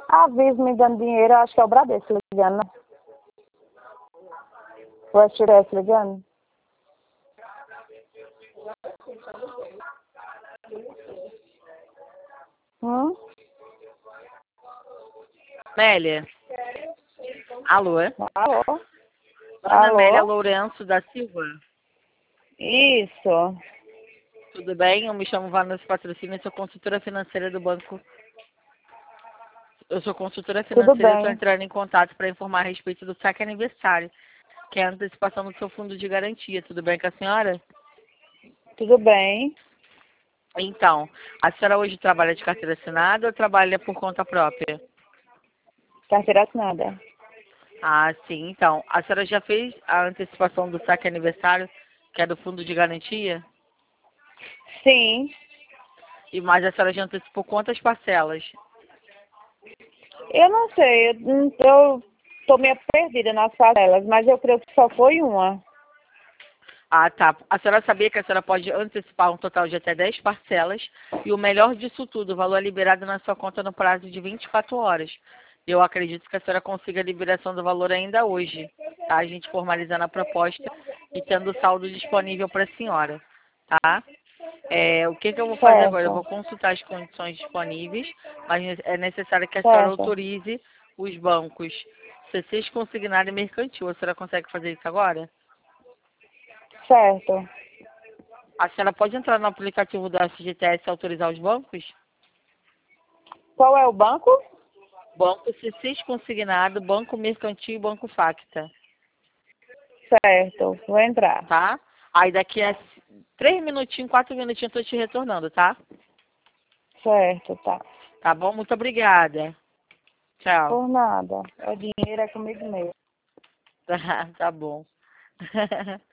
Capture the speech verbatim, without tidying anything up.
Avisa me dando dinheiro, acho que é o Bradesco ligando, né? O S T S ligando? Hum? Amélia? Alô? Alô? Ana Amélia Alô? Lourenço da Silva. Isso. Tudo bem? Eu me chamo Vanessa Patrocínio, sou consultora financeira do banco. Eu sou consultora Tudo financeira e estou bem. entrando em contato para informar a respeito do saque aniversário, que é a antecipação do seu fundo de garantia. Tudo bem com a senhora? Tudo bem. Então, a senhora hoje trabalha de carteira assinada ou trabalha por conta própria? Carteira assinada. Ah, sim. Então, a senhora já fez a antecipação do saque aniversário, que é do fundo de garantia? Sim. E mais a senhora já antecipou quantas parcelas? Eu não sei, eu, eu tô meio perdida nas parcelas, mas eu creio que só foi uma. Ah, tá. A senhora sabia que a senhora pode antecipar um total de até dez parcelas e o melhor disso tudo, o valor é liberado na sua conta no prazo de vinte e quatro horas. Eu acredito que a senhora consiga a liberação do valor ainda hoje, tá? A gente formalizando a proposta e tendo o saldo disponível para a senhora, tá? É, o que, que eu vou fazer agora? Eu vou Certo. consultar as condições disponíveis, mas é necessário que a senhora Certo. autorize os bancos. C Cs consignado e mercantil. A senhora consegue fazer isso agora? Certo. A senhora pode entrar no aplicativo da F G T S e autorizar os bancos? Qual é o banco? Banco C Cs consignado, Banco Mercantil e Banco Facta, Certo. Vou entrar. tá? Aí daqui a três minutinhos, quatro minutinhos eu tô te retornando, tá? Certo, tá. Tá bom? Muito obrigada. Tchau. Por nada. O dinheiro é comigo mesmo. Tá, tá bom.